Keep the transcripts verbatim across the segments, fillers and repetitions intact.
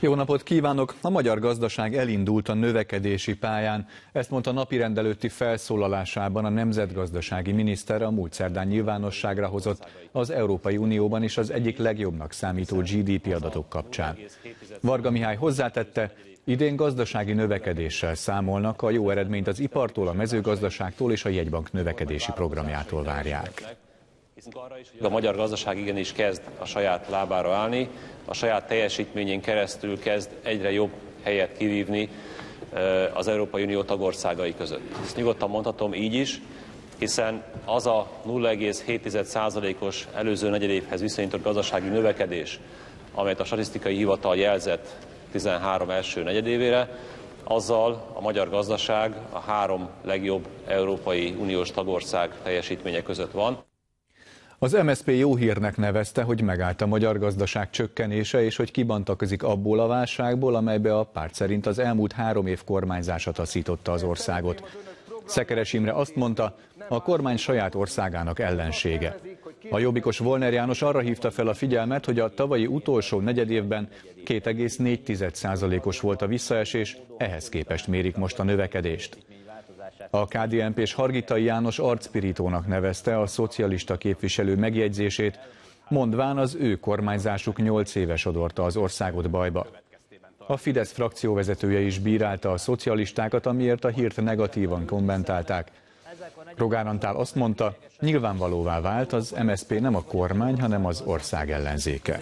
Jó napot kívánok! A magyar gazdaság elindult a növekedési pályán. Ezt mondta napirend előtti felszólalásában a nemzetgazdasági miniszter a múlt szerdán nyilvánosságra hozott az Európai Unióban is az egyik legjobbnak számító gé dé pé adatok kapcsán. Varga Mihály hozzátette, idén gazdasági növekedéssel számolnak, a jó eredményt az ipartól, a mezőgazdaságtól és a jegybank növekedési programjától várják. A magyar gazdaság igenis kezd a saját lábára állni, a saját teljesítményén keresztül kezd egyre jobb helyet kivívni az Európai Unió tagországai között. Ezt nyugodtan mondhatom így is, hiszen az a nulla egész hét százalékos előző negyedévhez viszonyított gazdasági növekedés, amelyet a statisztikai hivatal jelzett tizenhárom első negyedévére, azzal a magyar gazdaság a három legjobb Európai Uniós tagország teljesítménye között van. Az em es zé pé jó hírnek nevezte, hogy megállt a magyar gazdaság csökkenése, és hogy kibontakozik abból a válságból, amelybe a párt szerint az elmúlt három év kormányzása taszította az országot. Szekeres Imre azt mondta, a kormány saját országának ellensége. A jobbikos Volner János arra hívta fel a figyelmet, hogy a tavalyi utolsó negyedévben két egész négy százalékos volt a visszaesés, ehhez képest mérik most a növekedést. A ká dé en pés Hargitai János arcpirítónak nevezte a szocialista képviselő megjegyzését, mondván az ő kormányzásuk nyolc éve sodorta az országot bajba. A Fidesz frakcióvezetője is bírálta a szocialistákat, amiért a hírt negatívan kommentálták. Rogán Antál azt mondta, nyilvánvalóvá vált, az em es zé pé nem a kormány, hanem az ország ellenzéke.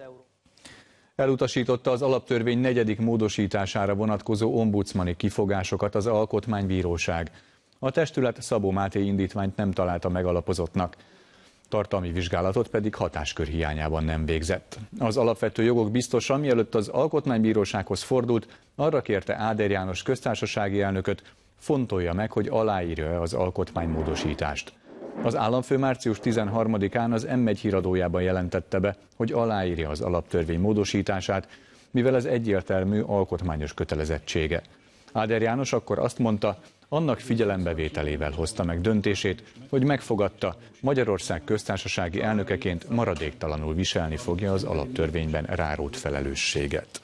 Elutasította az alaptörvény negyedik módosítására vonatkozó ombudsmani kifogásokat az Alkotmánybíróság. A testület Szabó Máté indítványt nem találta megalapozottnak. Tartalmi vizsgálatot pedig hatáskör hiányában nem végzett. Az alapvető jogok biztosa, mielőtt az Alkotmánybírósághoz fordult, arra kérte Áder János köztársasági elnököt, fontolja meg, hogy aláírja-e az alkotmánymódosítást. Az államfő március tizenharmadikán az em egy híradójában jelentette be, hogy aláírja az alaptörvény módosítását, mivel ez egyértelmű alkotmányos kötelezettsége. Áder János akkor azt mondta, annak figyelembevételével hozta meg döntését, hogy megfogadta, Magyarország köztársasági elnökeként maradéktalanul viselni fogja az alaptörvényben rárót felelősséget.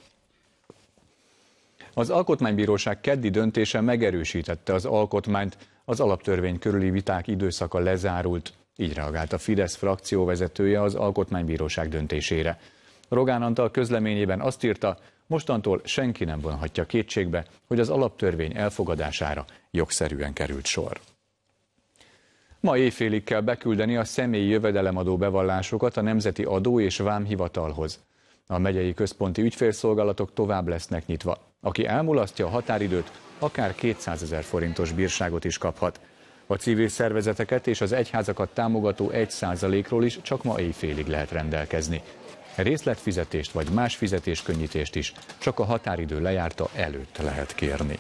Az Alkotmánybíróság keddi döntése megerősítette az alkotmányt, az alaptörvény körüli viták időszaka lezárult, így reagált a Fidesz frakcióvezetője az Alkotmánybíróság döntésére. Rogán Antal közleményében azt írta, mostantól senki nem vonhatja kétségbe, hogy az alaptörvény elfogadására jogszerűen került sor. Ma éjfélig kell beküldeni a személyi jövedelemadó bevallásokat a Nemzeti Adó- és Vámhivatalhoz. A megyei központi ügyfélszolgálatok tovább lesznek nyitva. Aki elmulasztja a határidőt, akár kétszázezer forintos bírságot is kaphat. A civil szervezeteket és az egyházakat támogató egy százalékról is csak ma éjfélig lehet rendelkezni. Részletfizetést vagy más fizetéskönnyítést is csak a határidő lejárta előtt lehet kérni.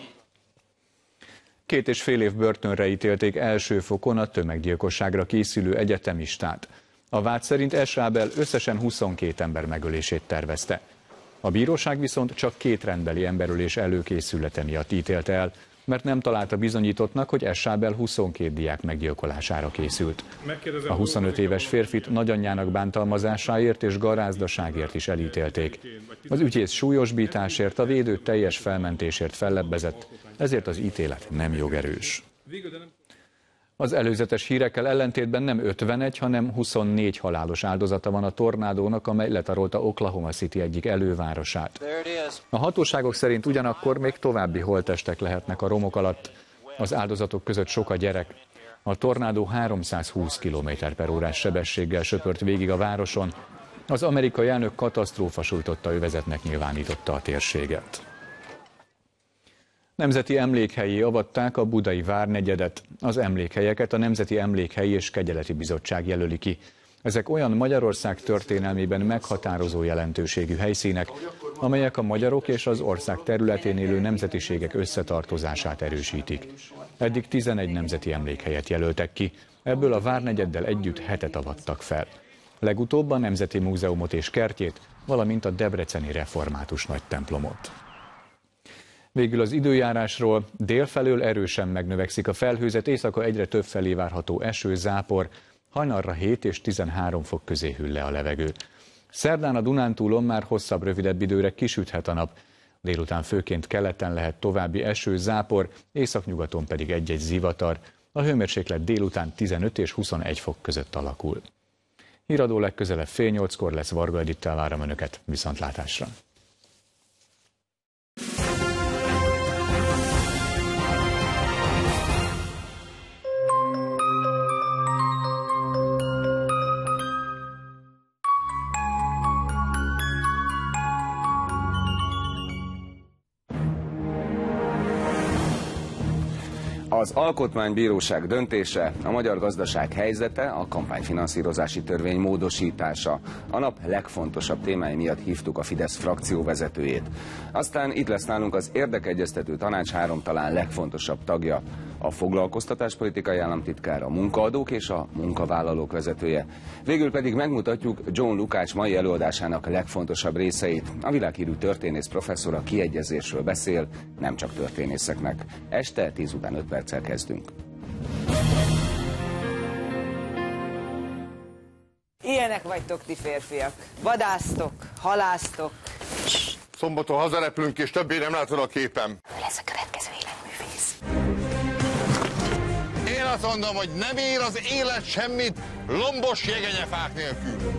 Két és fél év börtönre ítélték első fokon a tömeggyilkosságra készülő egyetemistát. A vád szerint Esrábel összesen huszonkét ember megölését tervezte. A bíróság viszont csak két rendbeli emberölés előkészülete miatt ítélte el, mert nem találta bizonyítottnak, hogy Esrábel huszonkét diák meggyilkolására készült. A huszonöt éves férfit nagyanyjának bántalmazásáért és garázdaságért is elítélték. Az ügyész súlyosbításért, a védő teljes felmentésért fellebbezett, ezért az ítélet nem jogerős. Az előzetes hírekkel ellentétben nem ötvenegy, hanem huszonnégy halálos áldozata van a tornádónak, amely letarolta Oklahoma City egyik elővárosát. A hatóságok szerint ugyanakkor még további holttestek lehetnek a romok alatt. Az áldozatok között sok a gyerek. A tornádó háromszázhúsz kilométer per órás sebességgel söpört végig a városon. Az amerikai elnök katasztrófa sújtotta övezetnek nyilvánította a térséget. Nemzeti emlékhelyi avatták a budai várnegyedet. Az emlékhelyeket a Nemzeti Emlékhelyi és Kegyeleti Bizottság jelöli ki. Ezek olyan Magyarország történelmében meghatározó jelentőségű helyszínek, amelyek a magyarok és az ország területén élő nemzetiségek összetartozását erősítik. Eddig tizenegy nemzeti emlékhelyet jelöltek ki, ebből a várnegyeddel együtt hetet avattak fel. Legutóbb a Nemzeti Múzeumot és kertjét, valamint a debreceni református nagytemplomot. Végül az időjárásról: délfelől erősen megnövekszik a felhőzet, éjszaka egyre több felé várható eső, zápor, hajnalra hét és tizenhárom fok közé hűl le a levegő. Szerdán a Dunántúlon már hosszabb, rövidebb időre kisüthet a nap. Délután főként keleten lehet további eső, zápor, északnyugaton pedig egy-egy zivatar. A hőmérséklet délután tizenöt és huszonegy fok között alakul. Híradó legközelebb fél nyolckor lesz, Varga Edittel várom Önöket, viszontlátásra! Az Alkotmánybíróság döntése, a magyar gazdaság helyzete, a kampányfinanszírozási törvény módosítása. A nap legfontosabb témái miatt hívtuk a Fidesz frakcióvezetőjét. Aztán itt lesz nálunk az Érdekegyeztető Tanács három talán legfontosabb tagja, a foglalkoztatáspolitikai államtitkár, a munkaadók és a munkavállalók vezetője. Végül pedig megmutatjuk John Lukács mai előadásának legfontosabb részeit. A világhírű történész professzor a kiegyezésről beszél, nem csak történészeknek. Este tíz után öt perccel kezdünk. Ilyenek vagytok ti férfiak. Vadásztok, halásztok. Szombaton hazarepülünk, és többé nem látod a képem. Ő lesz a következő életművész. Én azt mondom, hogy nem ér az élet semmit lombos jegenyefák nélkül.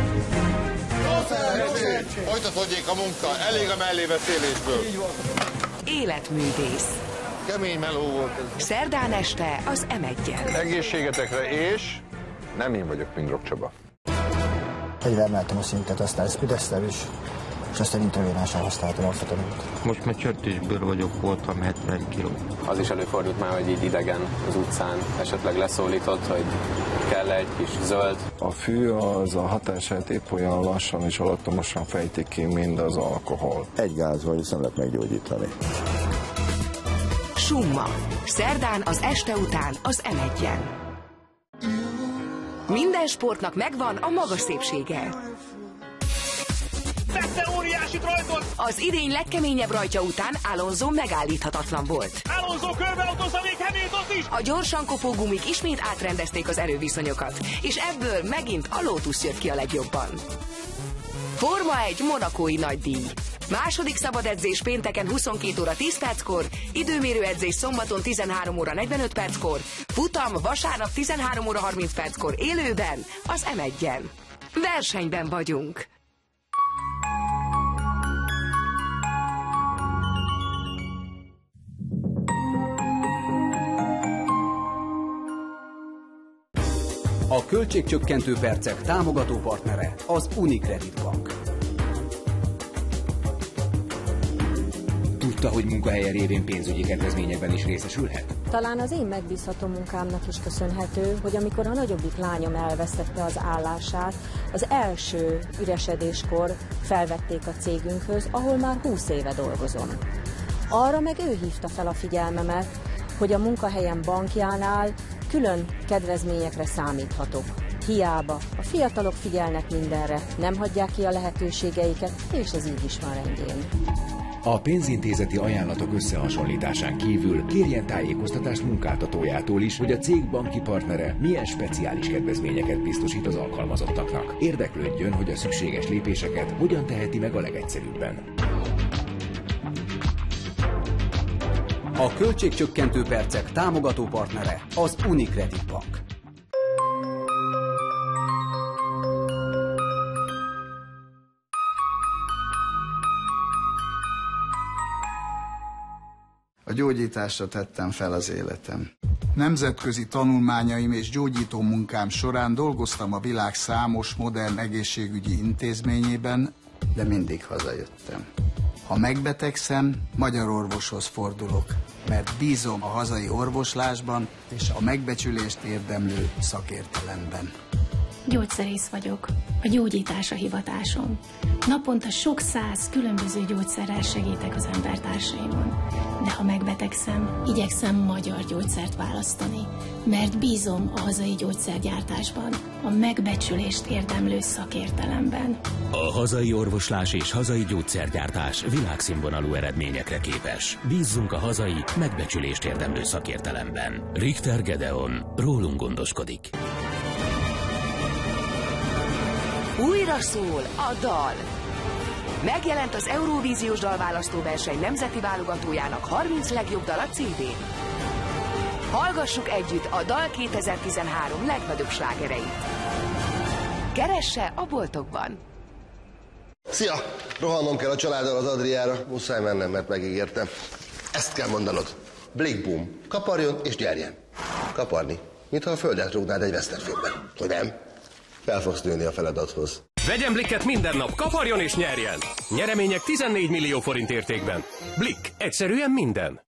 Folytatódjék a munka, elég a mellébeszélésből. Életművész. Kemény meló volt ez. Szerdán este az em egyen. Egészségetekre, és nem én vagyok Mindrok Csaba. Egyre emeltem a szintet, aztán Spidesztel is, és aztán intravénással használtam a fetaminot. Most már csörtésből vagyok, voltam hetven kiló. Az is előfordult már, hogy így idegen az utcán esetleg leszólított, hogy kell egy kis zöld. A fű az a hatását épp olyan lassan és alattomosan fejtik ki, mint az alkohol. Egy gázval nem lehet meggyógyítani. Summa. Szerdán az este után az em egyen. Minden sportnak megvan a maga szépsége. Vette óriási rajtot! Az idény legkeményebb rajtja után Alonso megállíthatatlan volt. Alonso körbeautózza még Hamiltont is! A gyorsan kopó gumik ismét átrendezték az erőviszonyokat, és ebből megint a Lotus jött ki a legjobban. Forma egy monakói nagydíj. Második szabad edzés pénteken huszonkét óra tíz perckor, időmérő edzés szombaton tizenhárom óra negyvenöt perckor, futam vasárnap tizenhárom óra harminc perckor élőben az em egyen. Versenyben vagyunk! A költségcsökkentő percek támogató partnere az Unicredit Bank. Tudta, hogy munkahelye révén pénzügyi kedvezményekben is részesülhet? Talán az én megbízható munkámnak is köszönhető, hogy amikor a nagyobbik lányom elvesztette az állását, az első üresedéskor felvették a cégünkhöz, ahol már húsz éve dolgozom. Arra meg ő hívta fel a figyelmemet, hogy a munkahelyem bankjánál külön kedvezményekre számíthatok. Hiába. A fiatalok figyelnek mindenre, nem hagyják ki a lehetőségeiket, és ez így is van rendjén. A pénzintézeti ajánlatok összehasonlításán kívül kérjen tájékoztatást munkáltatójától is, hogy a cég banki partnere milyen speciális kedvezményeket biztosít az alkalmazottaknak. Érdeklődjön, hogy a szükséges lépéseket hogyan teheti meg a legegyszerűbben. A költségcsökkentő percek támogató partnere az Unicredit Bank. A gyógyításra tettem fel az életem. Nemzetközi tanulmányaim és gyógyító munkám során dolgoztam a világ számos modern egészségügyi intézményében, de mindig hazajöttem. Ha megbetegszem, magyar orvoshoz fordulok, mert bízom a hazai orvoslásban és a megbecsülést érdemlő szakértelemben. Gyógyszerész vagyok. A gyógyítás a hivatásom. Naponta sok száz különböző gyógyszerrel segítek az embertársaimon. De ha megbetegszem, igyekszem magyar gyógyszert választani, mert bízom a hazai gyógyszergyártásban, a megbecsülést érdemlő szakértelemben. A hazai orvoslás és hazai gyógyszergyártás világszínvonalú eredményekre képes. Bízzunk a hazai, megbecsülést érdemlő szakértelemben. Richter Gedeon, rólunk gondoskodik. Újra szól a dal. Megjelent az Eurovíziós dalválasztóverseny nemzeti válogatójának harminc legjobb dala cé dén. Hallgassuk együtt a dal kétezer-tizenhárom legnagyobb slágereit. Keresse a boltokban! Szia! Rohannom kell a családdal az Adriára. Muszáj mennem, mert megígértem. Ezt kell mondanod. Blick boom. Kaparjon és gyerjen. Kaparni. Mintha a földet rúgnád egy westernfilmben. Hogy nem? Fel fogsz nőni a feladathoz. Vegyen Blicket minden nap, kaparjon és nyerjen! Nyeremények tizennégy millió forint értékben. Blick. Egyszerűen minden.